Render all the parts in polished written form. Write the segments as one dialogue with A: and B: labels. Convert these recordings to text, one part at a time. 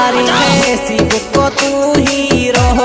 A: आरी फेसबुक को तू हीरो हो।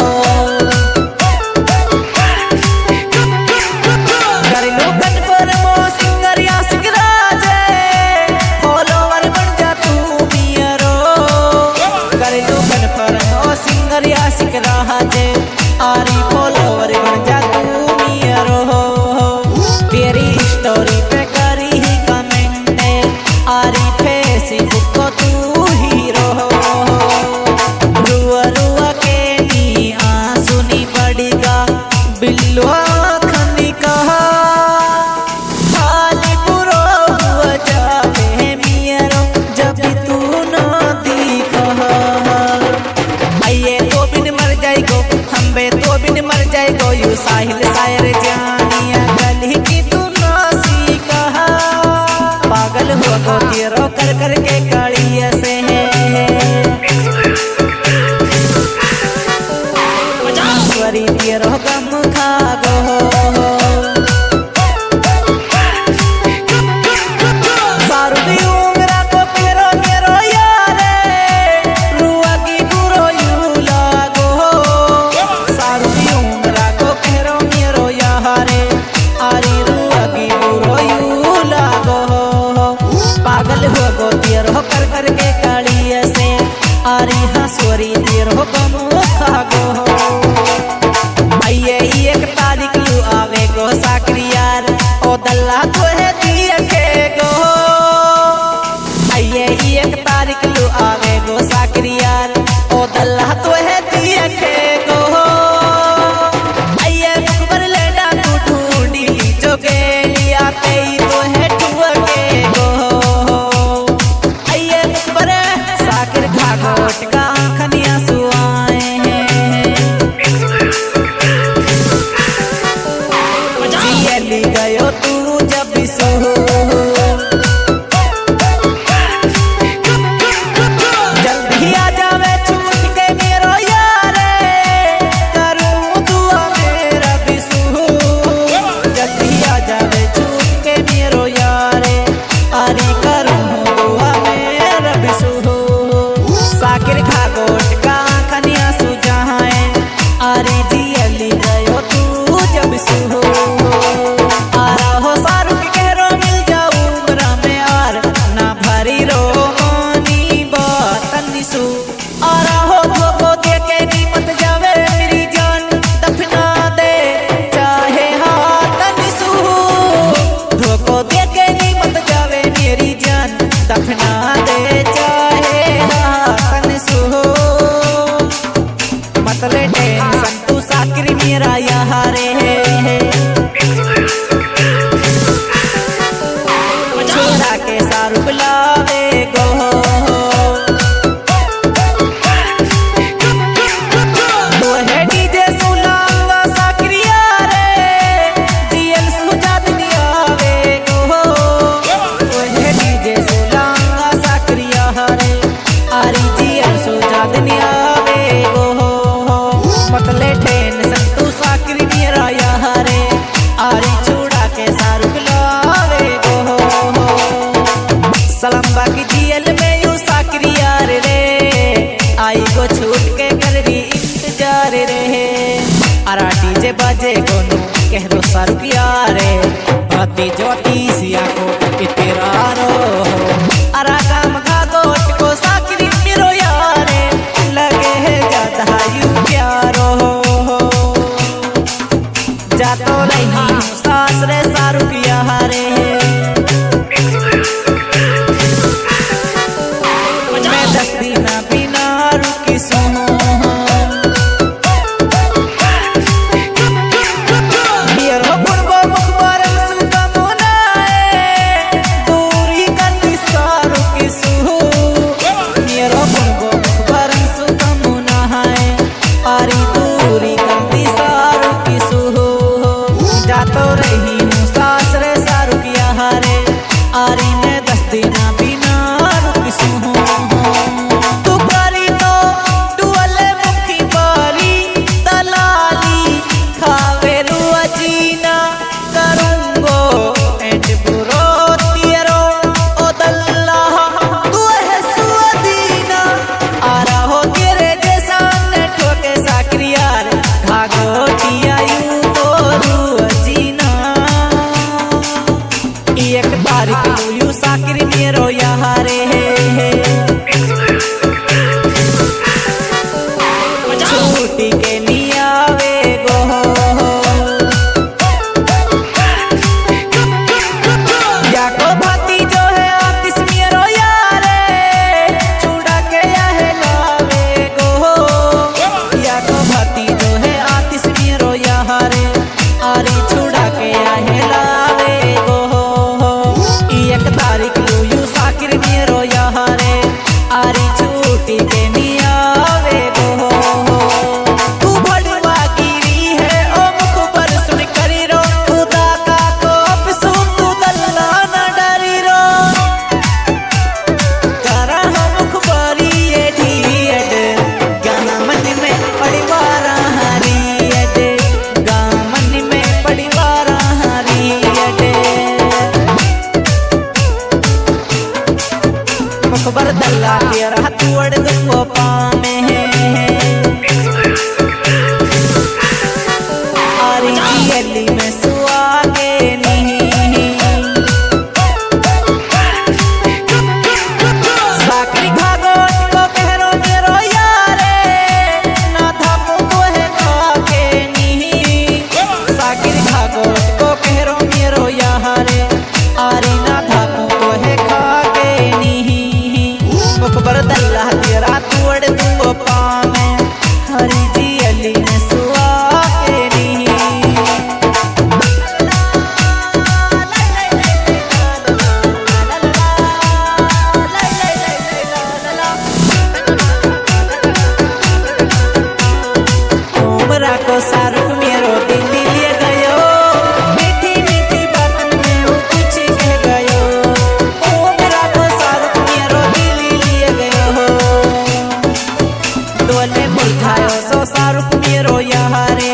A: कर लो confirm singer Yasik Raje, follower बन जा तू मियरो। कर लो कन्फर्म सिंगर यासिक राजे, आरी फॉलोवर बन जा तू मियरो। तेरी स्टोरी पे करी ही कमेंट, आरी फेसबुक को तू हीरो हो। रुआ रुआ के नी आंसू नी पड़ेगा, बिल्लो खनी कहा हाली बुरो हुआ जावे मियरो, जब तू ना दिखा। आइए तो बिन मर जाएगो, हम बे तो बिन मर जाएगो, यू साहिल शायर जानिया गली की तू ना सीखा। पागल हुआ को तेरो कर कर के कालिया से है, ईश्वरी तेरो गम खा गो। सारू दी उमरा को तेरो मेरो यारे, रुआ की बुरो यू लागो। सारू दी उमरा को तेरो मेरो यारे, आरी रुआ की बुरो यू लागो। पागल हो गो तेरो कर कर के कालिया से, आरी हंसवरी तेरो गम खा गो। आइए 1 तारीख लू आवे गो साकरी यार, ओ दल्ला तो है दिए के गो। आइए 1 तारीख लू आवे गो साकरी यार, ओ दल्ला तो है दिए के गो। आइए मुखबर लेडा तू ढूंढी जोगे लिया तेई तो है टुआ के गो। आइए मुखबर साकिर घाघोट का खनिया सुआए हैं, जियली गयो तू जब सो। जल्दी आ जावे छूट के मेरो यारे, करूं दुआ मेरा बिसू। जल्दी आ जावे छूट के मेरो यारे, आरी करूं दुआ मेरा बिसू। साकिर घाघोट का खनिया सु जहाए, आरी जियली गयो तू जब सो। आरा हो सारू के कहरो मिल जाऊं उमरा में यार, ना भरी रो मोनी बातनी सु। आरा हो धोखो दे के नी मत जावे मेरी जान, दफना दे चाहे हाथनी सु। धोखो दे के नी मत जावे मेरी जान, दफना दे चाहे हाथनी सु। मतले टेंशन तू साकिर मेरा यारे है, छोरा के सारू बुलावे गो। तो है डीजे सुनांगा साकिर यारे, दियल सुजा दुनिया वे गो। तो है डीजे सुनांगा साकिर यारे, आरी दियल सुजा दुनिया वे गो। मतले टेंशन तू साकिर मेरा यारे, आरी छोड़ा के सारू बुलावे गो। सलम्बा की जेल में यू साकिर यार रे, आई गो छूट के कर भी इंतजार रे। आरा डीजे बाजे गोनू कहरो सारू यारे, बाती ज्योति सिया को तेरा रो। आरा काम घाघोट को साकिर मेरो यारे, लगे है ज्यादा यू प्यारो। जातो नहीं सास रे सारू यारे, मैं 10 दिन बिना रुकी सुनो। मेरो बुढ़बो मुखबर सुका मोनाए, दूरी करती सारू की सु। मेरो बुढ़बो मुखबर सुका मोनाए, आरी दूरी करती सारू की सु। जातो रही हूँ सास रे सारू यारे, आरी मैं 10 दिन बिना रुकी सु। तोड़ दूंगो पाँव में आरी जियली में सुहागे नहीं साकरी घागोट को कहरो मेरो यारे ना थामू तो है खाके नहीं साकरी घागोट को कहरो मेरो यारे आरी ना थामू तो है खाके नहीं मुखबर दल्ला तेरा तोड़ दूंगो पाँव में हरी जियली में सुहागे नहीं उमरा को सारुक मेरो दिल लिए गयो मीठी मीठी बातन में वो कुछ कह गयो उमरा को सारुक मेरो दिल लिए गयो डोले मुरझायो सो सारुक मेरो यारे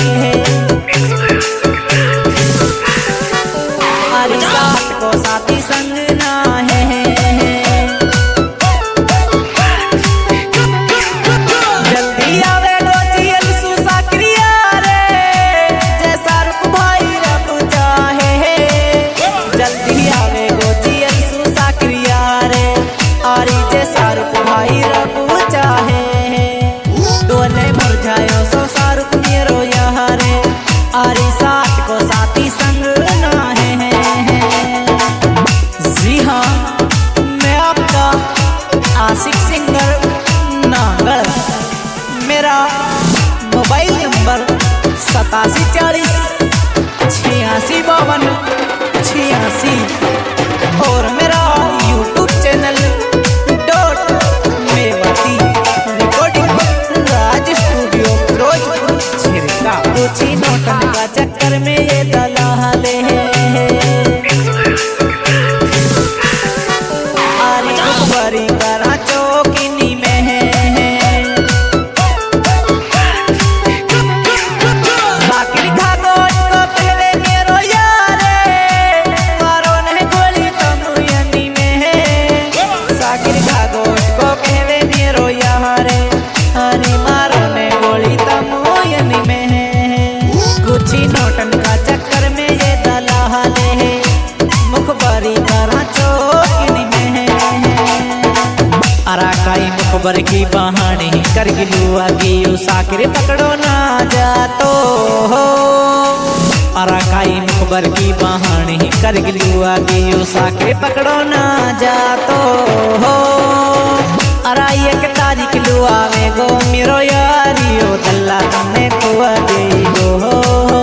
A: हरी साथ को साथी संग ना है जल्दी आवे गोचियल सुसाक्रिया रे जैसा रुक भाई रब चाहे जल्दी आवे गोचियल सुसाक्रिया रे आरी जैसा रुक भाई रब चाहे डोले मुरझायो सो सारुक मेरो यारे आरी साथ को साथी संग ना है जी हाँ मैं आपका आशिक सिंगर नांगल मेरा मोबाइल नंबर 8740 8652 86 और मेरा YouTube channel Mewati recording Raj studio Firozpur Chhirka कुछ नोटन का चक्कर में ये दलाले आरी कुंवारी करा चौकिनी में साकिर घागोट को पहले मेरो यारे मारो ने गोली तमुयनी में साकिर घागोट को पहले मेरो यारे हरी मारो ने गोली तमुयनी में कुछ नोटन का चक्कर में ये दलाले मुखबारी करा चौकिनी में अराकाई मुखबर की बहाने कर गिलू आगे साकिर पकड़ो ना जातो अराकाई मुखबर की बहाने कर गिलू आगे साकिर पकड़ो ना जातो अराई एक तारीख लू आवे गो मेरो यारियो दल्ला तुमने खुआ दे गो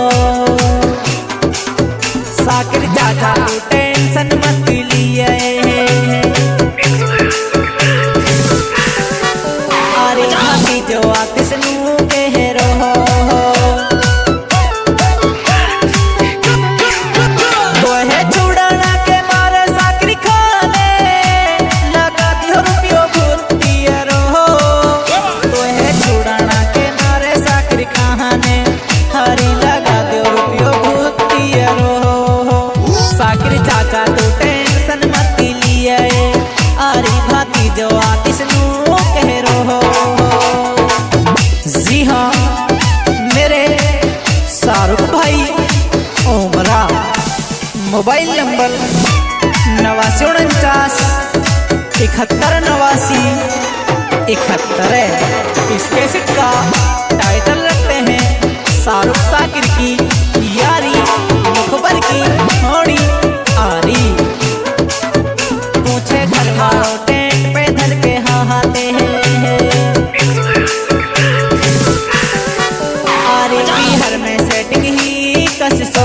A: साकिर चाचा तू टेंशन मत लिए आरी हाथी जो आतिश नू कह रहो तो है छुड़ाना के मारे साकरी खाने लगा दियो रुपयो भूतिया रहो तो है छुड़ाना के मारे साकरी खाने हरी लगा दियो रुपयो भूतिया रहो साकरी चाचा तू टेंशन मत लिए आरी भाती जो आतिश नू कह रहो जी हाँ मेरे शाहरुख भाई उमरा मोबाइल नंबर 8949 7189 71 इस कैसेट का टाइटल रखते हैं शाहरुख साकिर की यारी मुखबर की होड़ी आरी पूछे घर वालों टेंट पे धर के हाहाते हैं आरी बिहार में सेटिंग ही कशिशो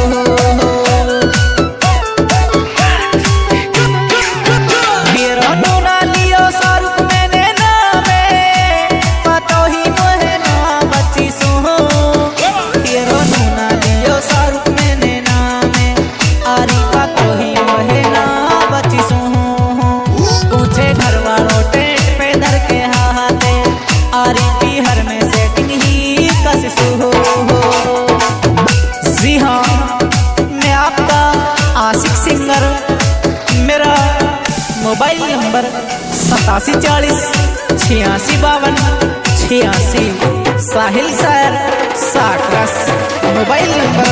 A: मेरो नूना लियो शाहरुख मैंने नामे पतो ही मोहे ना बची सो मेरो नूना लियो शाहरुख मैंने नामे आरी पतो ही मोहे ना बची सो पूछे घर वालों टेंट पे धर के हाहाते आरी बिहार में सेटिंग ही कशिशो जी हाँ मैं आपका आशिक सिंगर मेरा mobile number 8740 86 Sahil sir Sakras. Mobile number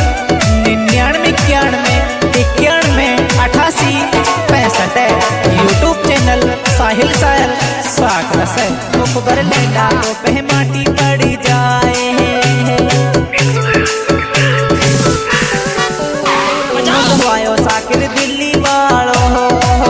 A: 9991918865। YouTube channel Sahil sir Sakras है। मुखबर लेना तो पे माटी पड़ी जाए, आयो साकिर दिल्ली वालो हो।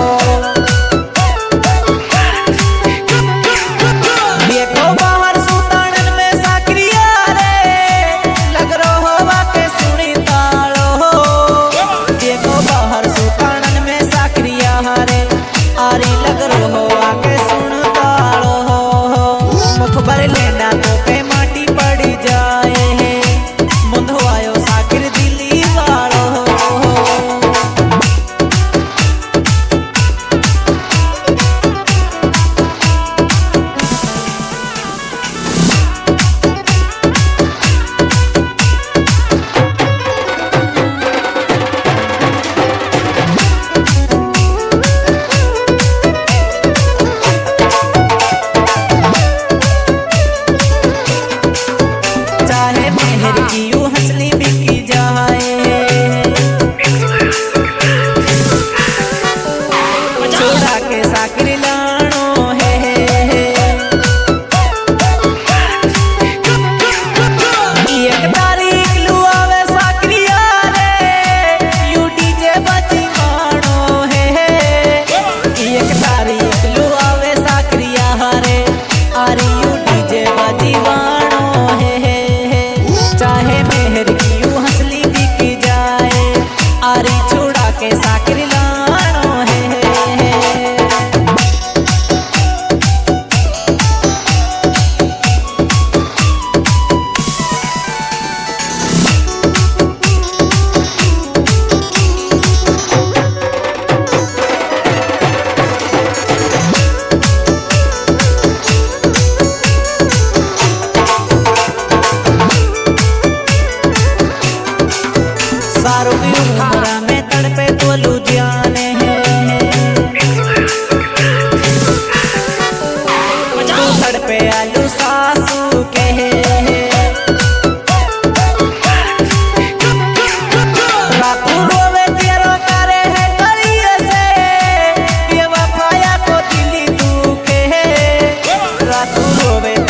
A: देखो बाहर सुतानन में साकरिया रे, लग रो हो वाके सुनी तालो हो। देखो बाहर सुतानन में साकरिया रे, आरी लग रो हो वाके सुन तालो हो। मुखबर लेना तो पे माटी पड़ी जाए, मुंधो आयो साकिर दिल्ली वालो हो। चाहे मेहर की यूं हंसली बिकी जाए, छोड़ा के साकिर लानो है। एक तारीख लुआवे साकरिया रे, यू डीजे बजी मानो है। एक तारीख लुआवे साकरिया रे, आरी यू डीजे बजी मानो है। चाहे मेहर की यूं हंसली बिकी जाए, आरी छोड़ा के साकिर लानो है। सारो भी उमरा में तड़पे तो लुधियाने हैं, तड़पे आलू सासू के हैं। रातू रोवे तेरो करे है करिए से, बेवफाया को दिली दुखे है। रातू रोवे